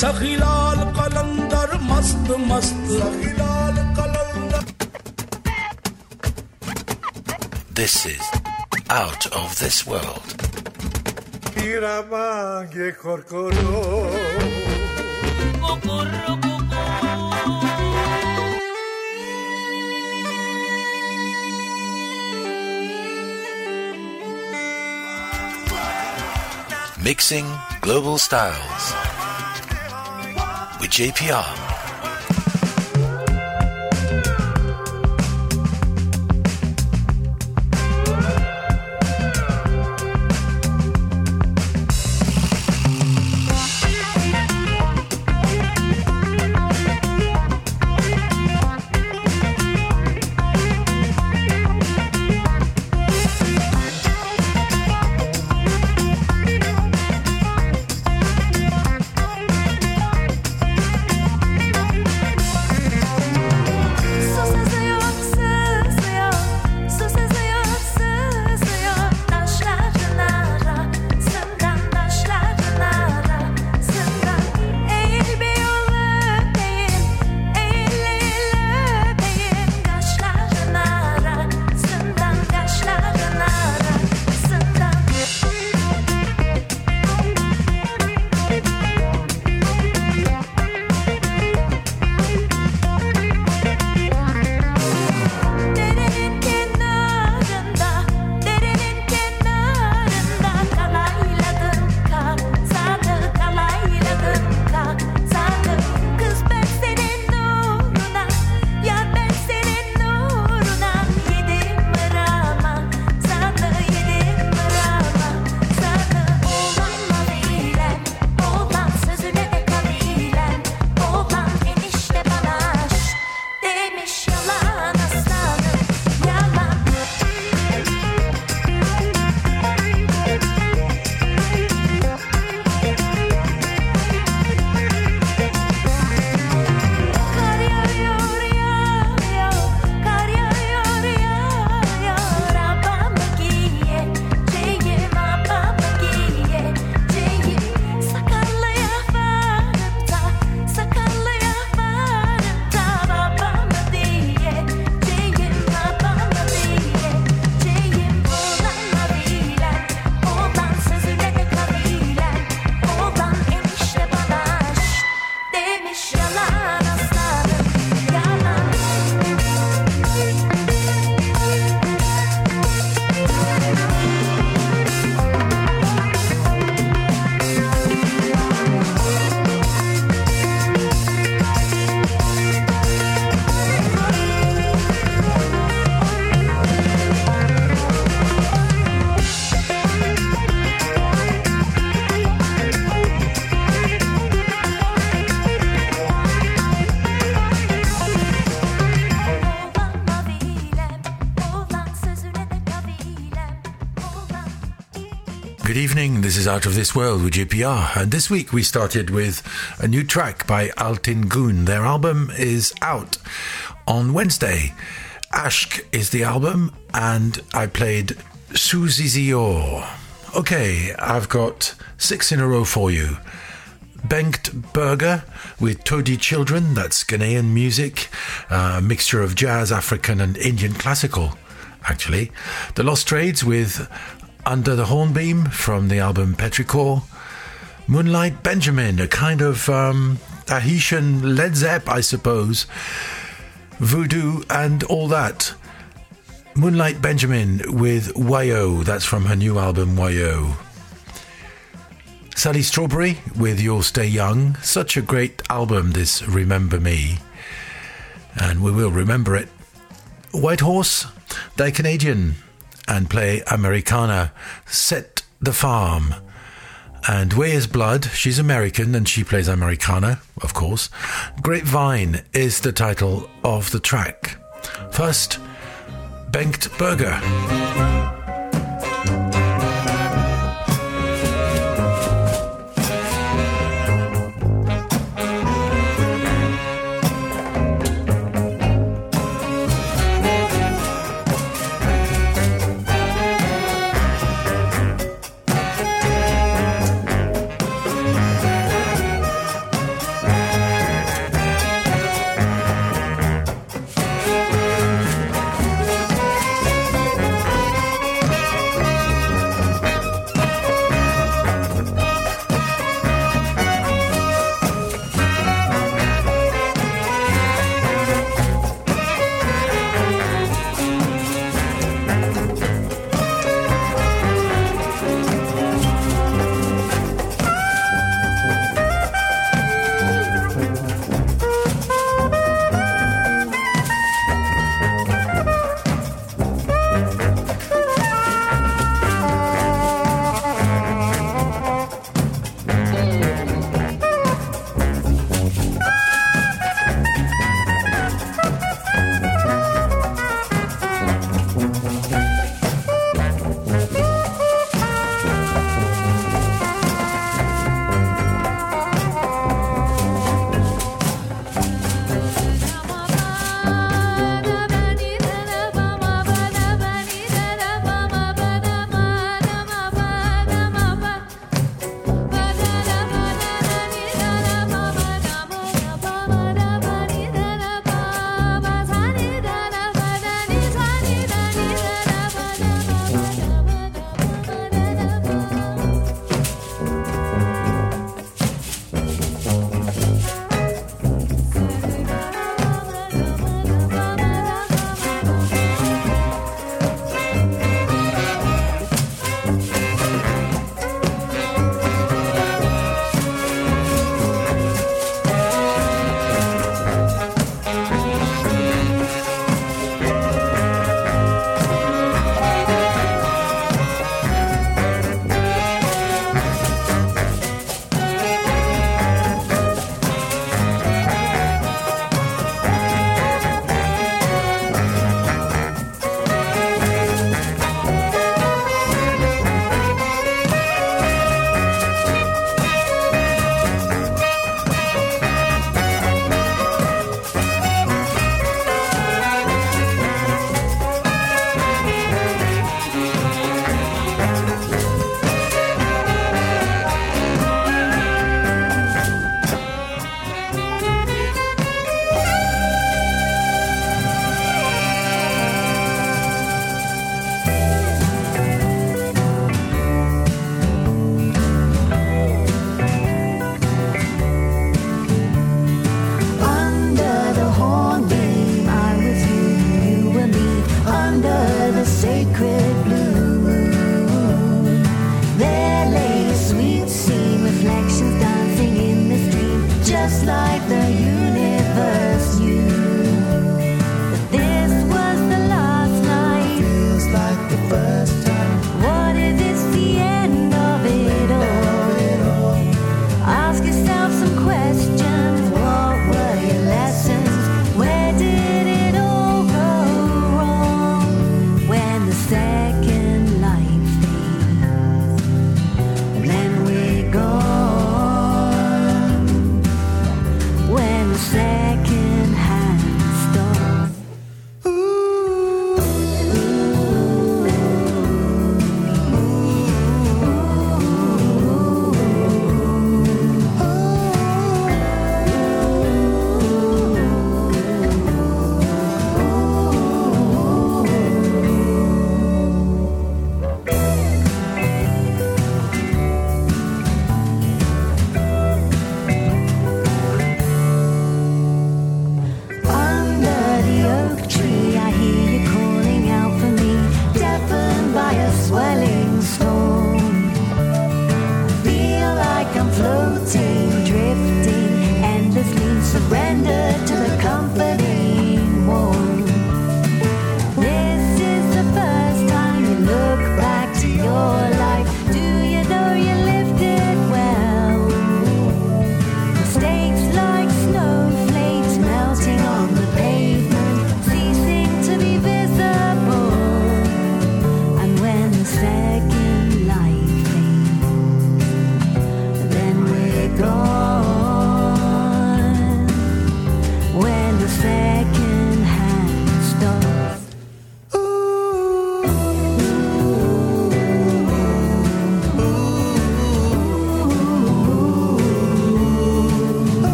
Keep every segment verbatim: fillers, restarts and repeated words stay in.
सखीलाल कलंदर मस्त मस्त सखीलाल कलंदर. This is Out of This World. Iramange korkoro. Kokoro koko. Mixing global styles with J P R. Good evening, this is Out of This World with J P R, and this week we started with a new track by Altin Gün. Their album is out on Wednesday. Ashk is the album, and I played Suzizio. Okay, I've got six in a row for you. Bengt Berger with Todi Children, that's Ghanaian music, uh, a mixture of jazz, African and Indian classical, actually. The Lost Trades with Under the Hornbeam from the album Petrichor. Moonlight Benjamin, a kind of um, Tahitian Led Zepp, I suppose. Voodoo and all that. Moonlight Benjamin with Wayo, that's from her new album Wayo. Sally Strawberry with You'll Stay Young. Such a great album, this Remember Me. And we will remember it. White Horse, they're Canadian and play Americana. Set the Farm. And Where's Blood, she's American and she plays Americana, of course. Grapevine is the title of the track. First, Bengt Berger.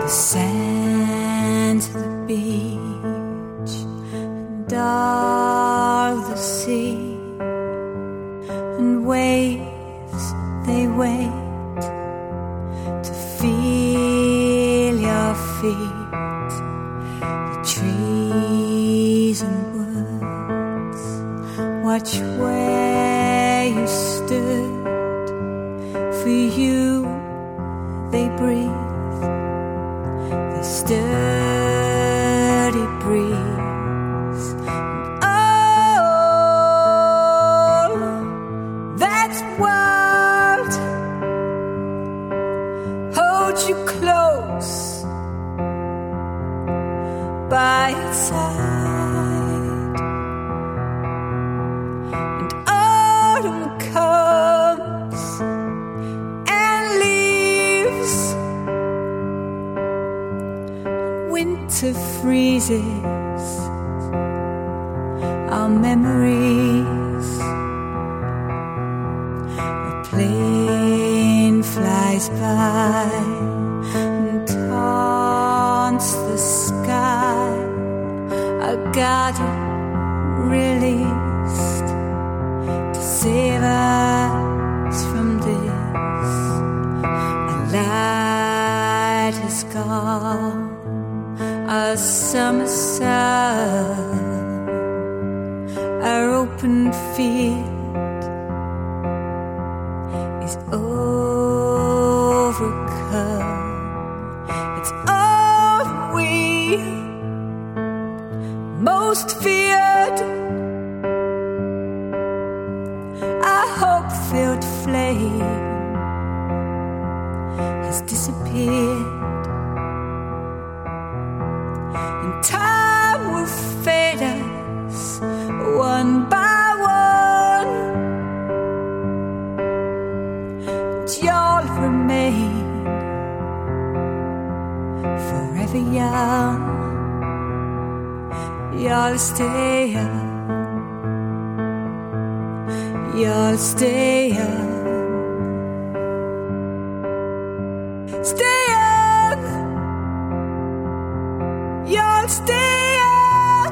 sands of the beach and all the sea, and waves they wait to feel your feet. The trees and woods watch where you stood. For you they breathe the sturdy breeze, and all that's world holds you close by its side, and autumn comes and leaves, winter freezes our memories. A plane flies by and taunts the sky. A garden released to save us from this. A light has gone, a summer sun, our open field is overcome. It's all we most feared. Our hope-filled flame has disappeared. And time will fade us one by one, but you'll remain forever young. You'll stay young. You'll stay young. Stay young. You'll stay young.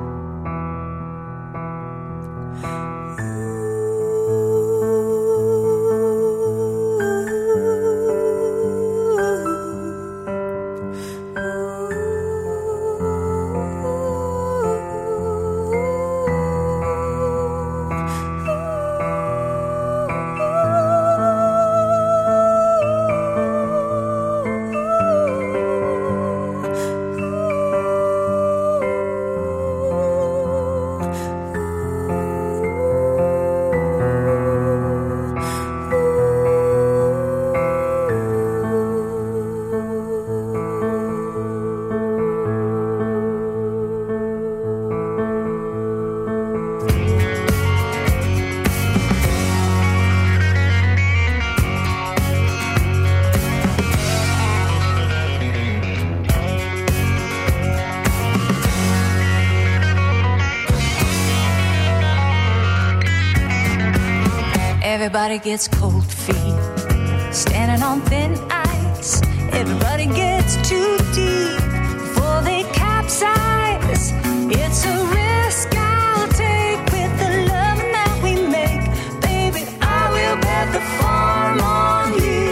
Everybody gets cold feet, standing on thin ice. Everybody gets too deep before they capsize. It's a risk I'll take with the love that we make. Baby, I will bet the farm on you.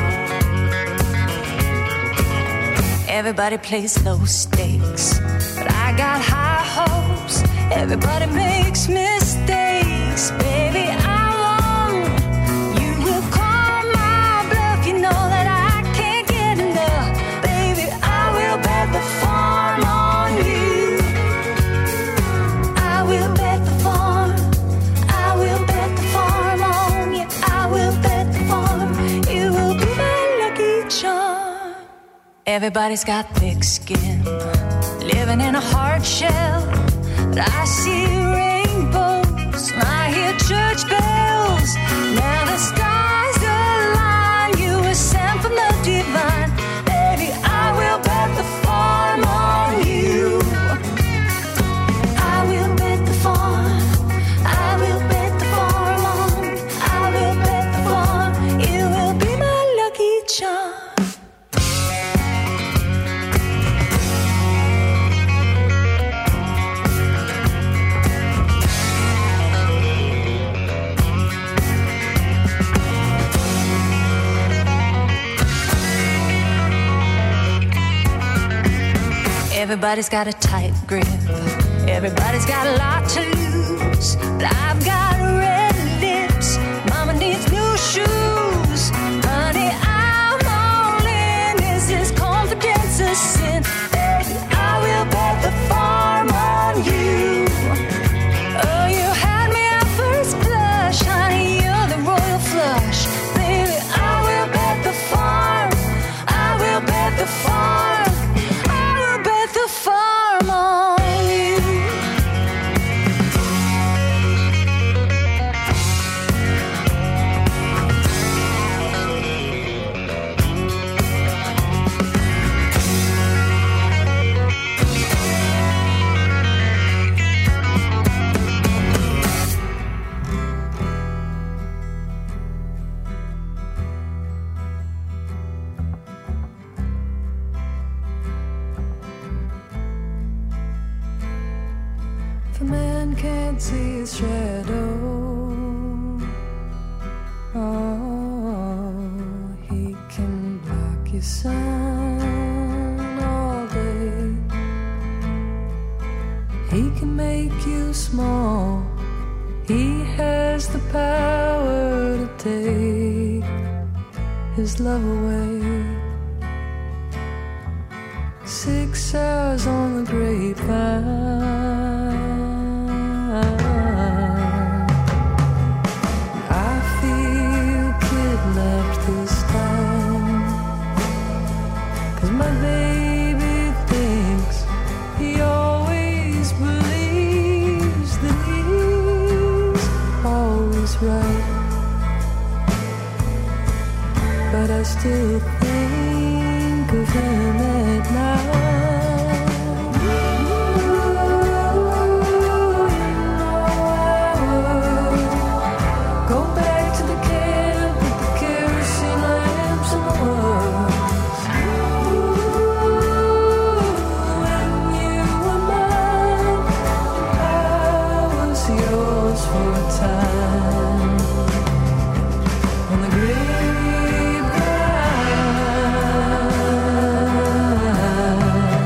Everybody plays low stakes, but I got high hopes. Everybody makes mistakes, baby. I Everybody's got thick skin, living in a hard shell. But I see rainbows and I hear church bells. Now the stars align, you were sent from the divine. Baby, I will bet the farm on you. I will bet the farm. I will bet the farm on. I will bet the farm. You will be my lucky charm. Everybody's got a tight grip. Everybody's got a lot to lose. But I've got red lips. Mama needs new shoes. Honey, I'm all in. Is this confidence a sin? Baby, I will bet the farm on you. Oh, you had me at first blush. Honey, you're the royal flush. Baby, I will bet the farm. I will bet the farm. I will bet the farm on you. If a man can't see his shadow, oh, he can block your sun all day. He can make you small. He has the power to take his love away. Six hours on the grapevine. I feel kidnapped this time. 'Cause my baby thinks he always believes that he's always right. But I still think of him at night. On the grapevine.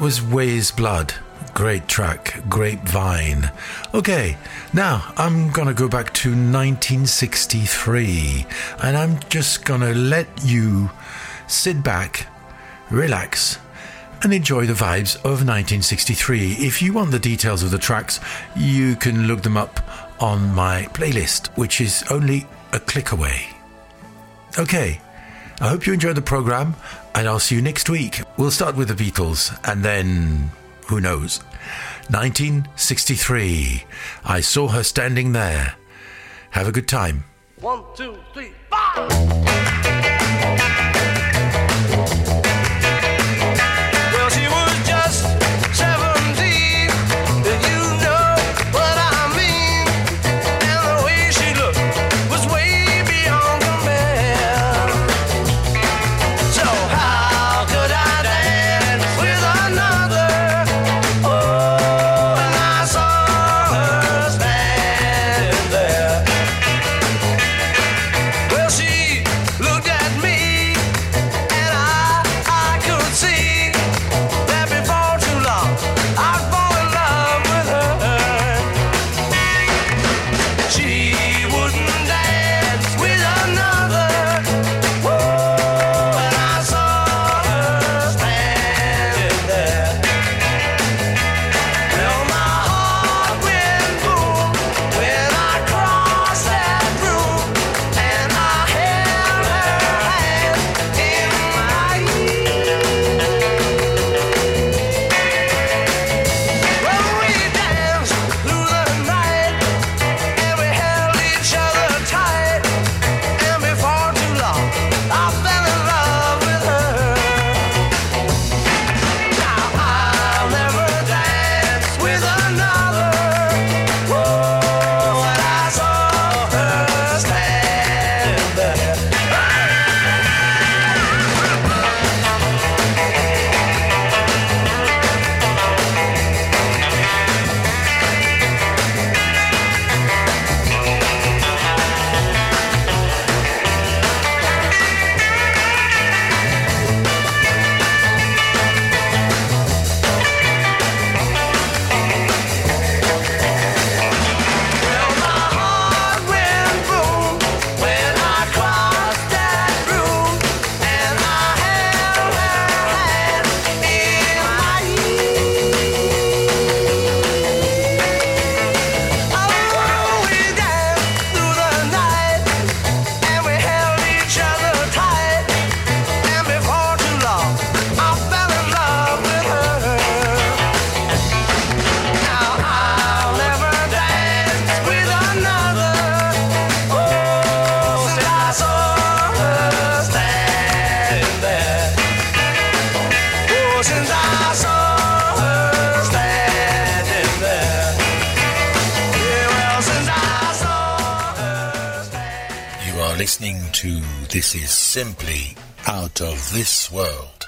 was Weyes Blood. Great track, Grapevine. Okay, now I'm gonna go back to nineteen sixty-three, and I'm just gonna let you sit back, relax, and enjoy the vibes of nineteen sixty-three. If you want the details of the tracks, you can look them up on my playlist, which is only a click away. Okay, I hope you enjoyed the program, and I'll see you next week. We'll start with the Beatles, and then, who knows? nineteen sixty-three. I saw her standing there. Have a good time. One, two, three, five. Well, she was just seventeen. You know what I mean. And the way she looked was way beyond compare. So how could I dance with another? Oh, and I saw her standing there. Well, she looked at me, and I, I could see that before too long I'd fall in love with her. She wouldn't dance with another. Whoa, and I saw her standing there. Well, my heart went boom when I crossed that room, and I held her hand in mine. Well, we danced through the night, and we held each other tight, and before too long I fell in love with her. Now I'll never dance with another. Whoa, and I saw her standing there. Well, my heart went boom when I crossed that room, and I held her hand in mine. Oh, we danced through the night, and we held each other tight, and before too long I fell in love with her. Now I'll never dance with another. Oh, since I saw her standing there. Oh, since I saw her standing there. Yeah, well, since I saw her standing. You are listening to This Is Simply Out of This World.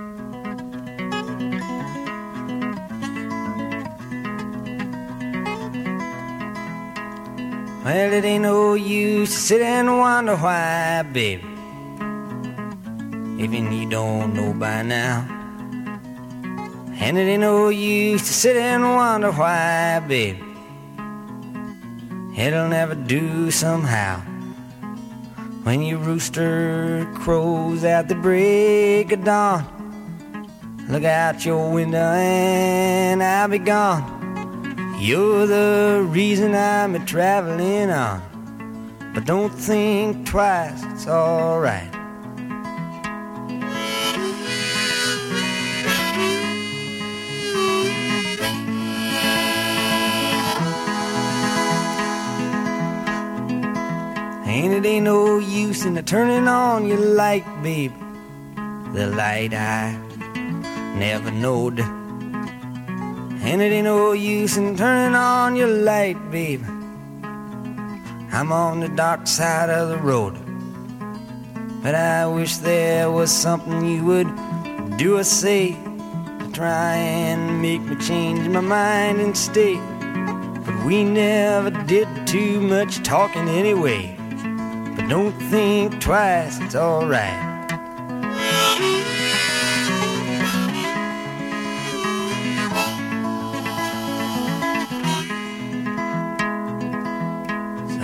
Well, it ain't no use to sit and wonder why, baby. Even you don't know by now. And it ain't no use to sit and wonder why, baby. It'll never do somehow. When your rooster crows at the break of dawn, look out your window and I'll be gone. You're the reason I'm a traveling on. But don't think twice, it's alright. And it ain't no use in turning on your light, babe. The light I never knowed. And it ain't no use in turning on your light, babe. I'm on the dark side of the road. But I wish there was something you would do or say to try and make me change my mind and stay. But we never did too much talking anyway. But don't think twice, it's alright.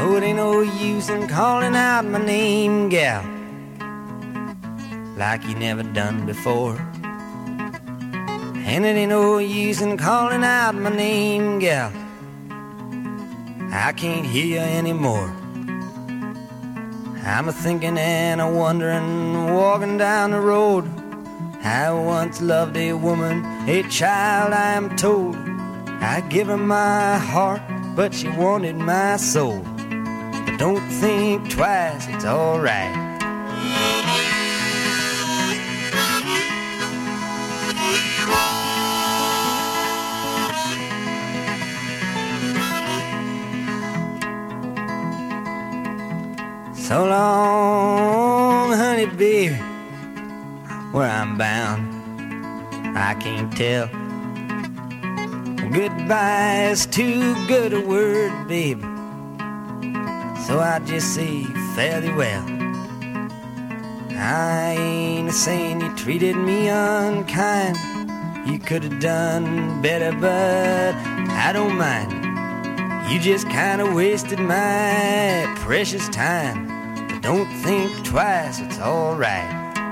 No, it ain't no use in calling out my name, gal, like you never done before. And it ain't no use in calling out my name, gal, I can't hear you anymore. I'm a-thinking and a-wondering, walking down the road. I once loved a woman, a child I am told. I give her my heart, but she wanted my soul. But don't think twice, it's alright. So long, honey, baby, where I'm bound, I can't tell. Goodbye is too good a word, baby, so I just say fare thee well. I ain't saying you treated me unkind, you could have done better, but I don't mind. You just kinda wasted my precious time. But don't think twice, it's alright.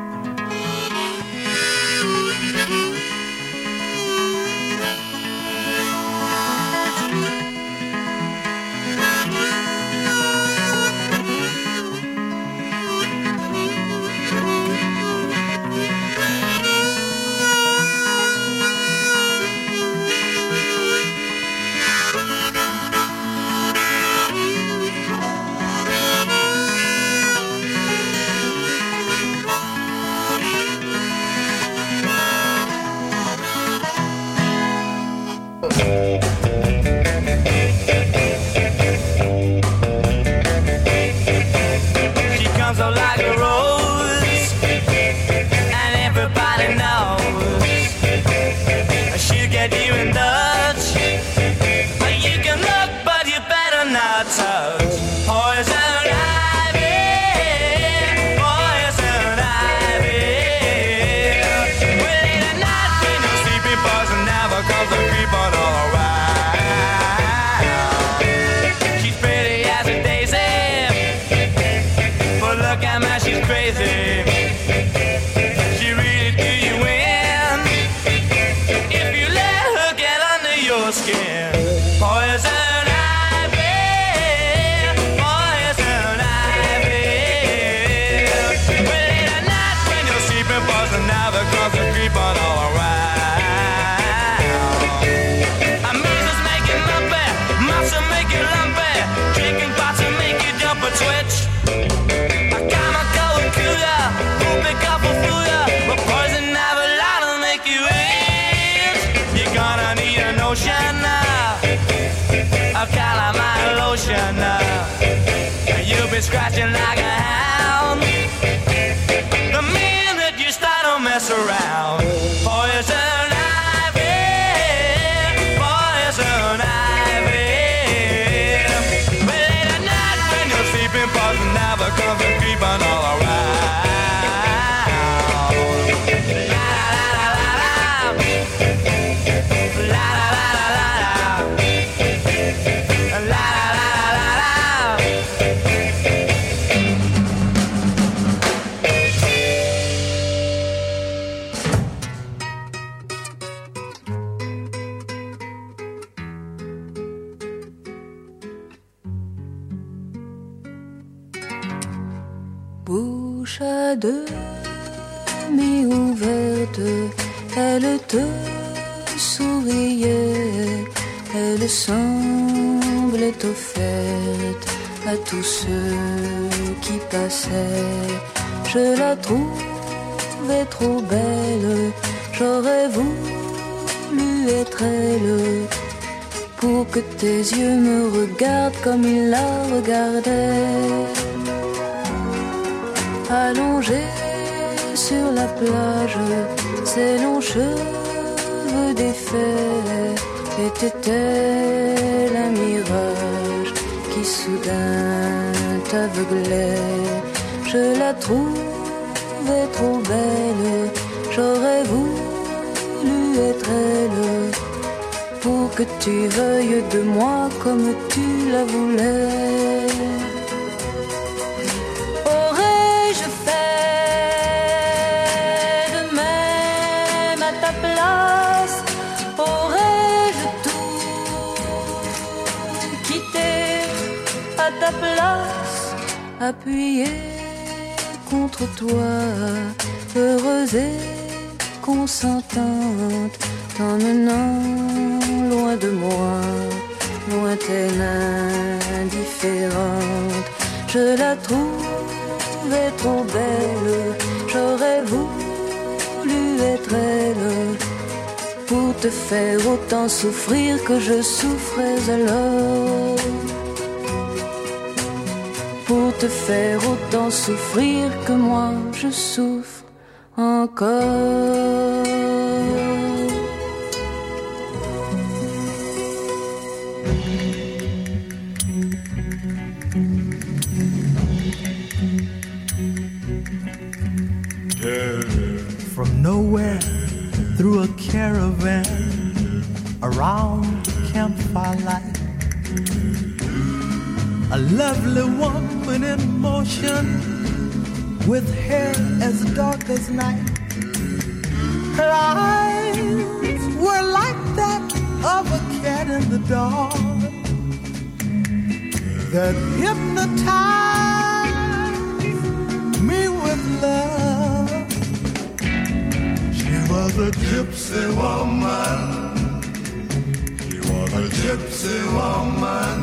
Scratching like a hound the minute you start to mess around. Poison ivy, poison ivy. But late at night when you're sleeping, poison never comes and creeping all around. La la la la la, la la la la la, la la la la. Bouche à demi ouverte, elle te souriait, elle semblait offerte à tous ceux qui passaient. Je la trouvais trop belle, j'aurais voulu être elle, pour que tes yeux me regardent comme ils la regardaient. Allongée sur la plage, ses longs cheveux défaits était-elle un mirage qui soudain t'aveuglait? Je la trouvais trop belle, j'aurais voulu être elle, pour que tu veuilles de moi comme tu la voulais. Aurais-je fait de même à ta place? Aurais-je tout quitté à ta place? Appuyé contre toi, heureuse et consentante, t'emmenant loin de moi, lointaine, indifférente. Je la trouvais trop belle, j'aurais voulu être elle, pour te faire autant souffrir que je souffrais alors. Pour te faire autant souffrir que moi je souffre encore. From nowhere, through a caravan, around the campfire light, a lovely woman in motion, with hair as dark as night. Her eyes were like that of a cat in the dark, that hypnotized me with love. She was a gypsy woman. She was a gypsy woman.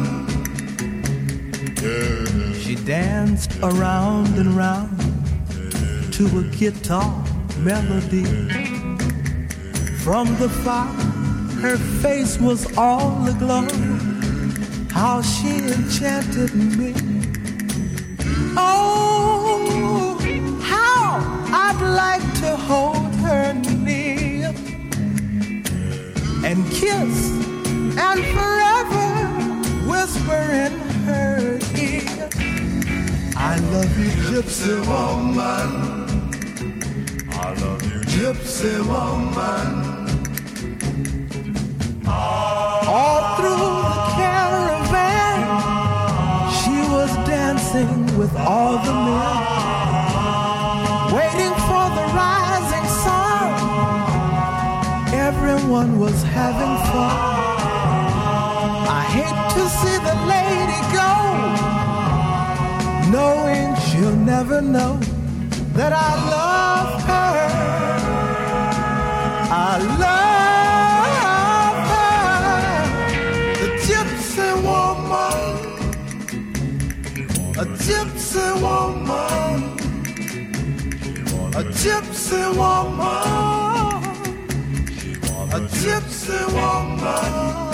She danced around and round to a guitar melody. From the fire, her face was all aglow. How she enchanted me. Oh, how I'd like to hold her near and kiss and forever whisper in her ear, I love you, gypsy woman. I love you, gypsy woman. All through the caravan, she was dancing with all the men, waiting for the rising sun. Everyone was having fun. I hate to see the lady go, knowing she'll never know that I love her. I love her, the gypsy woman, a gypsy woman, a gypsy woman, a gypsy woman.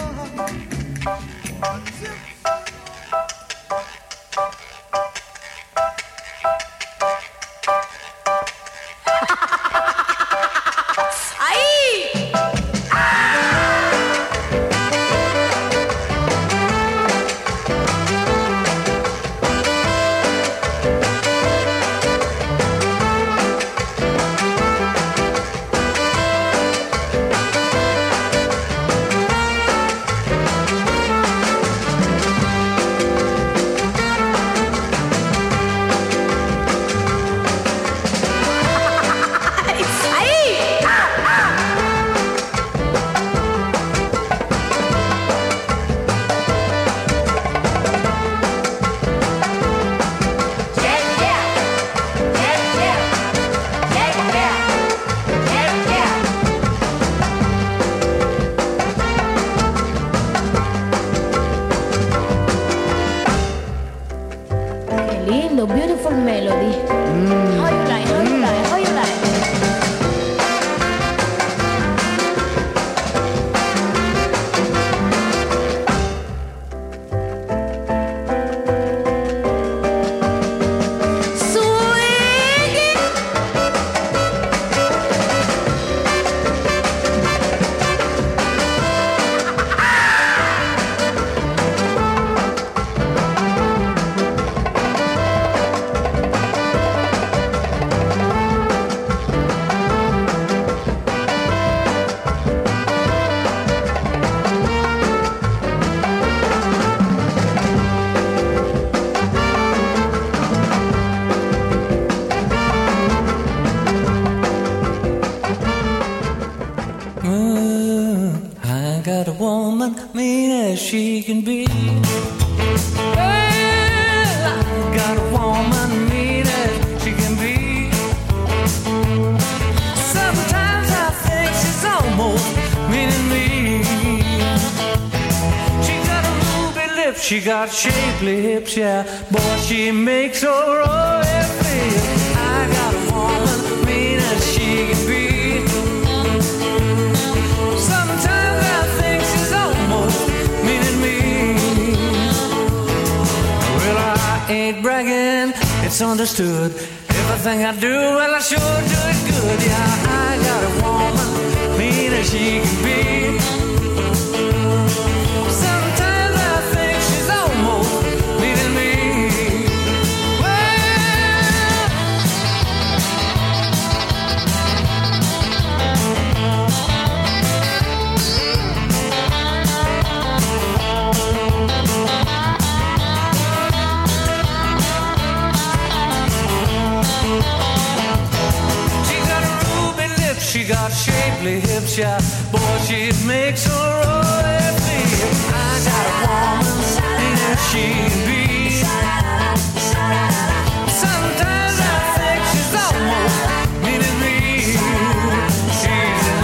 Beautiful melody. Mm. How you like? How you like? How you like? she can be. Well, I got a woman mean as she can be. Sometimes I think she's almost meaning me. She got a ruby lips, she got shapely hips, yeah. Boy, she makes a royal feel. I got a woman mean as she can be. Sometimes I think she's almost meaning me. Well, I ain't bragging, it's understood. Everything I do, well, I sure do it good. Yeah, I got a woman mean as she can be. Sometimes I think she's almost meaning me. She got shapely hips, yeah. Boy, she makes a royal feel. I got a woman, and if she be. Sometimes I think she's almost meaning me. She's an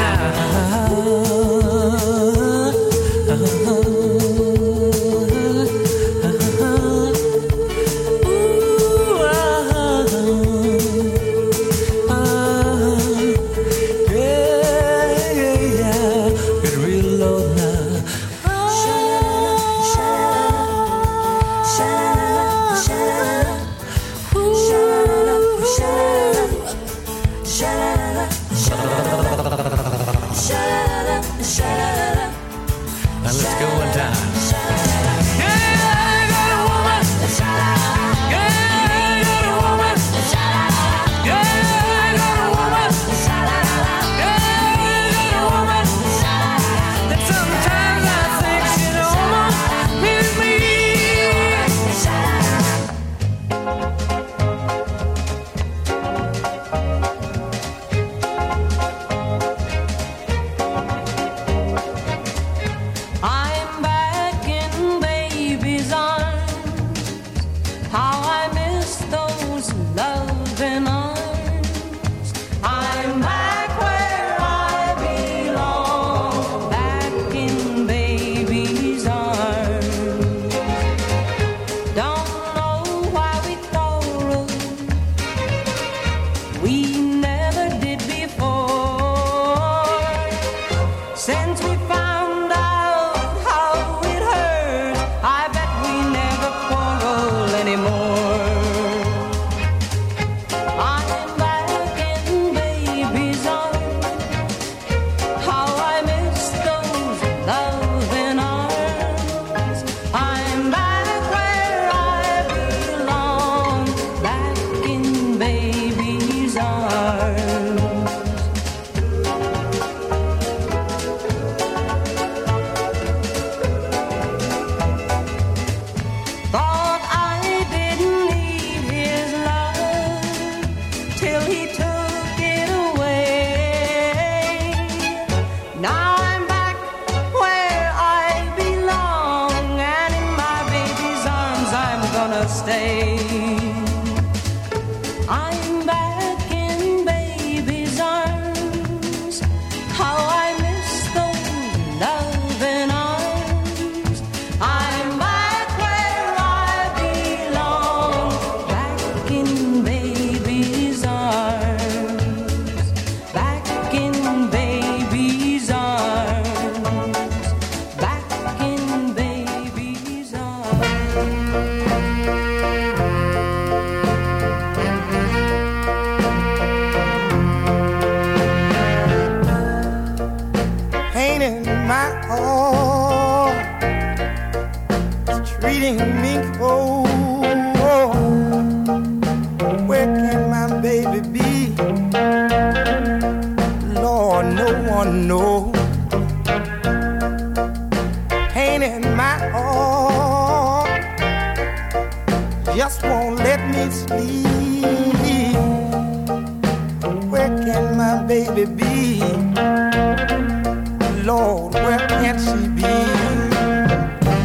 Lord, where can she be?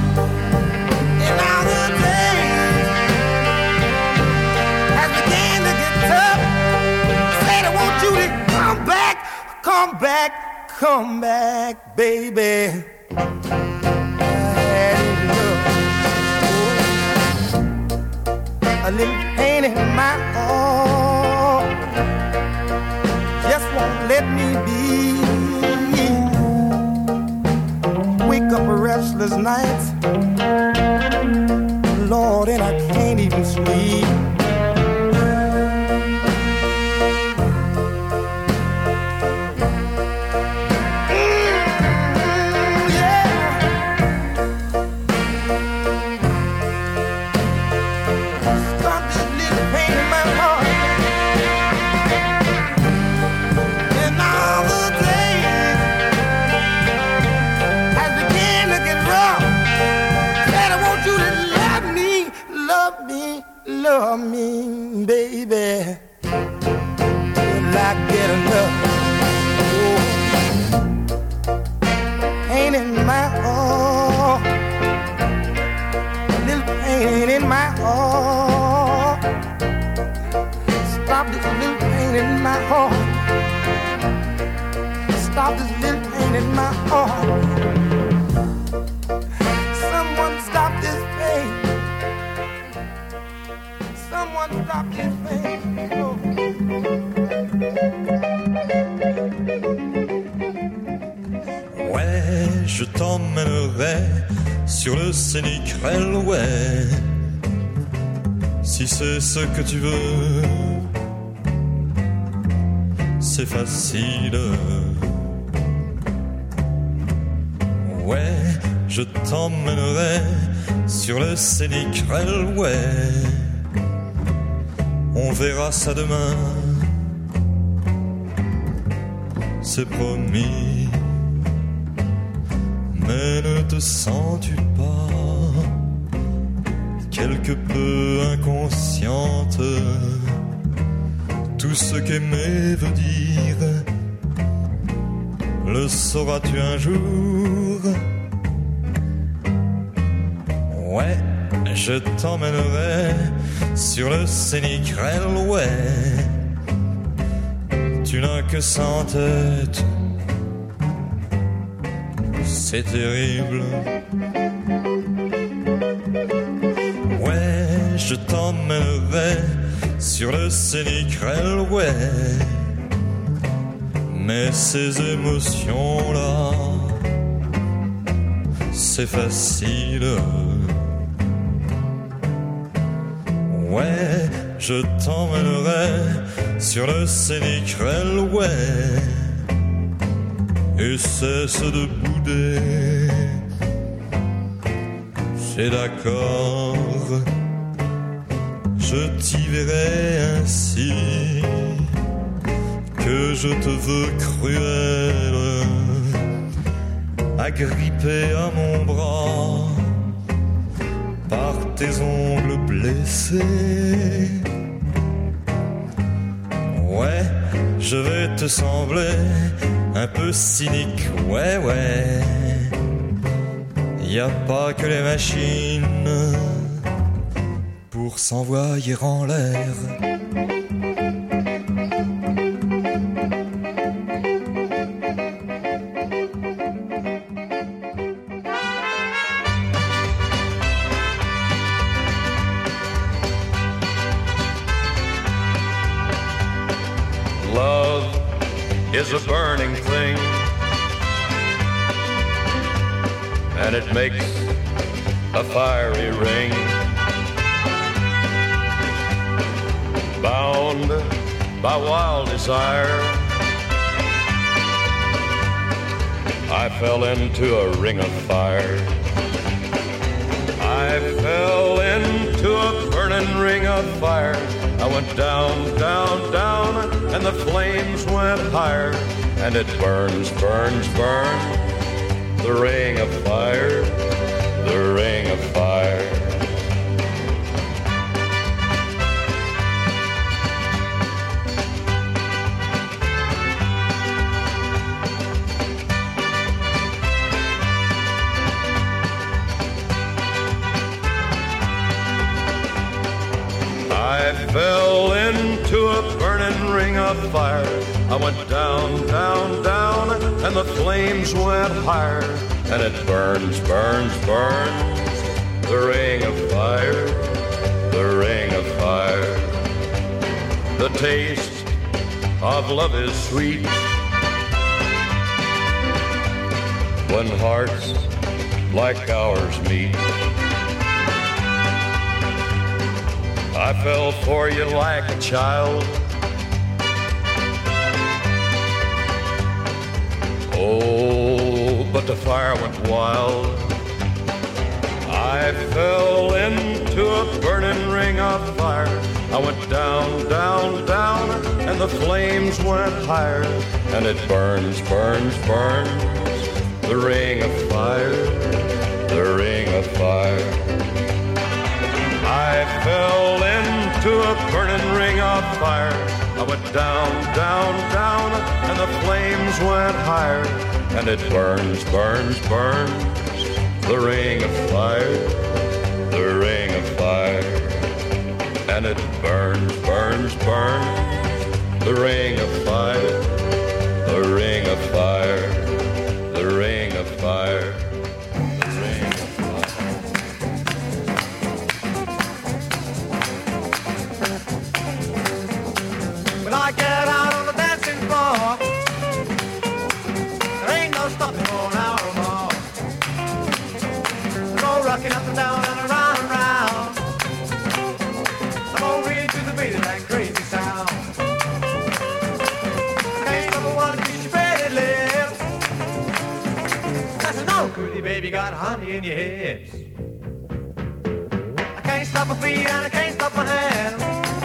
come back, come back, baby. I had enough. A little pain in my heart just won't let me be. Wake up a restless night, Lord, and I can't even sleep. Love me, baby, till I get enough. Oh, pain in my heart, a little pain in my heart. Stop this little pain in my heart. Stop this little pain in my heart. Someone stop this pain. Someone stop this pain. Oh. Ouais, je t'emmènerai sur le scénic railway, si c'est ce que tu veux. C'est facile. Ouais, je t'emmènerai sur le scénic railway. On verra ça demain, c'est promis. Mais ne te sens-tu pas quelque peu inconsciente? Tout ce qu'aimer veut dire, le sauras-tu un jour? Ouais, je t'emmènerai sur le scénic railway. Tu n'as que ça en tête, c'est terrible. Ouais, je t'emmènerai sur le scénic railway. Mais ces émotions-là, c'est facile. Ouais, je t'emmènerai sur le scénic railway. Et cesse de bouder, c'est d'accord. Je t'y verrai ainsi, que je te veux cruelle, agrippée à mon bras par tes ongles blessés. Ouais, je vais te sembler un peu cynique, ouais, ouais. Y a pas que les machines pour s'envoyer en l'air. Love is a burning thing, and it makes a fiery ring. Bound by wild desire, I fell into a ring of fire. I fell into a burning ring of fire. I went down, down, down, and the flames went higher. And it burns, burns, burns, the ring of fire, the ring of fire. I fell into a burning ring ring of fire. I went down, down, down, and the flames went higher. And it burns, burns, burns, the ring of fire, the ring of fire. The taste of love is sweet when hearts like ours meet. I fell for you like a child. Oh, but the fire went wild. I fell into a burning ring of fire. I went down, down, down, and the flames went higher. And it burns, burns, burns, the ring of fire, the ring of fire. I fell into a burning ring of fire. I went down, down, down, and the flames went higher. And it burns, burns, burns, the ring of fire, the ring of fire. And it burns, burns, burns, the ring of fire, the ring of fire, the ring of fire. When I get out on the dancing floor, there ain't no stopping for an hour or more. I'm all rocking up and down and around and round. I'm all reading to the beat of that crazy sound. I can't stop one kiss your pretty lips. That's no pretty baby, got honey in your hips. I can't stop my feet and I can't stop my hands.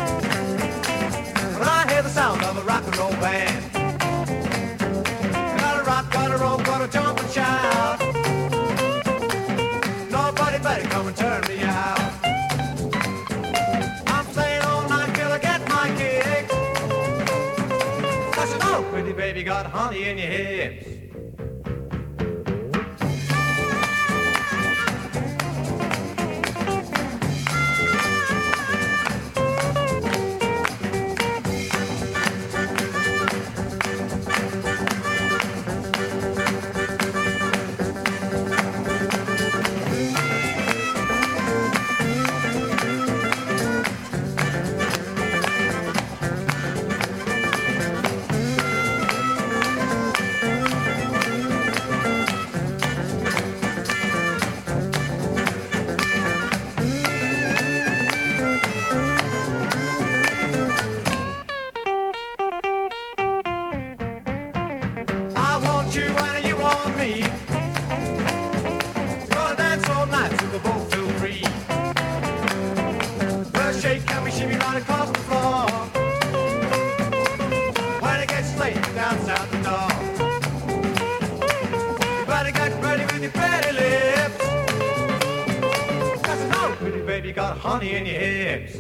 When I hear the sound of a rock and roll band, gotta rock, gotta roll, gotta jump and shout. Nobody better come and turn me out. I'm staying all night till I get my kick. Cause you know, pretty baby, got honey in your hips. Honey in your hips.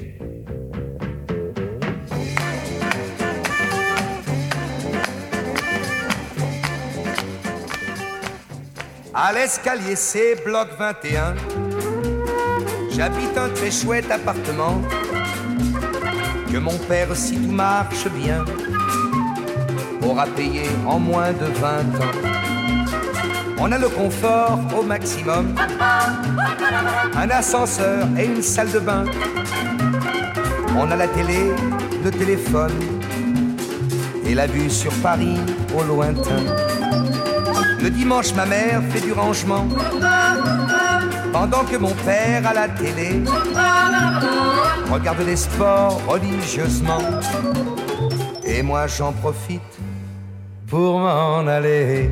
À l'escalier C, bloc vingt et un, j'habite un très chouette appartement que mon père, si tout marche bien, aura payé en moins de vingt ans. On a le confort au maximum, un ascenseur et une salle de bain. On a la télé, le téléphone et la vue sur Paris au lointain. Le dimanche, ma mère fait du rangement, pendant que mon père à la télé regarde les sports religieusement. Et moi j'en profite pour m'en aller.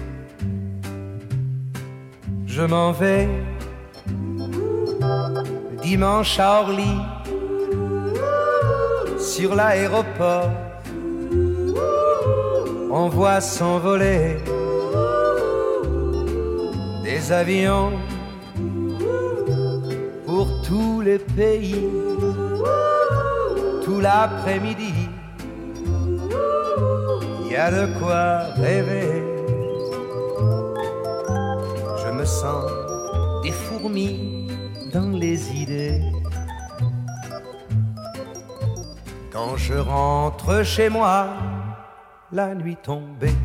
Je m'en vais dimanche à Orly, sur l'aéroport. On voit s'envoler des avions pour tous les pays. Tout l'après-midi, il y a de quoi rêver. Je me sens des fourmis dans les idées. Quand je rentre chez moi, la nuit tombée,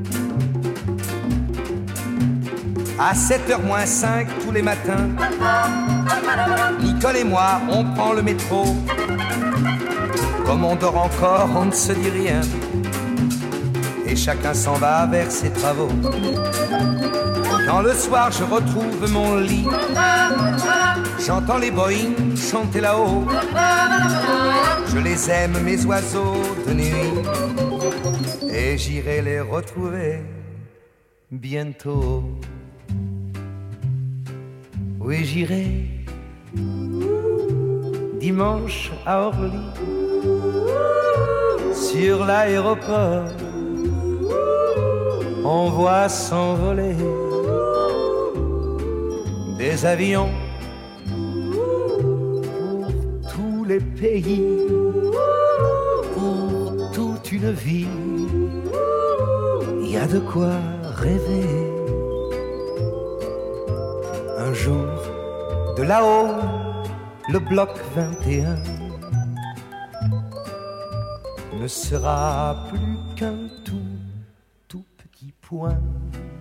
à sept heures moins cinq tous les matins, Nicole et moi, on prend le métro. Comme on dort encore, on ne se dit rien, et chacun s'en va vers ses travaux. Quand le soir je retrouve mon lit, j'entends les Boeing chanter là-haut. Je les aime, mes oiseaux de nuit, et j'irai les retrouver bientôt. Oui, j'irai dimanche à Orly, sur l'aéroport, on voit s'envoler des avions pour tous les pays, pour toute une vie. Il y a de quoi rêver. Un jour, de là-haut, le bloc vingt et un ne sera plus qu'un tout, tout petit point.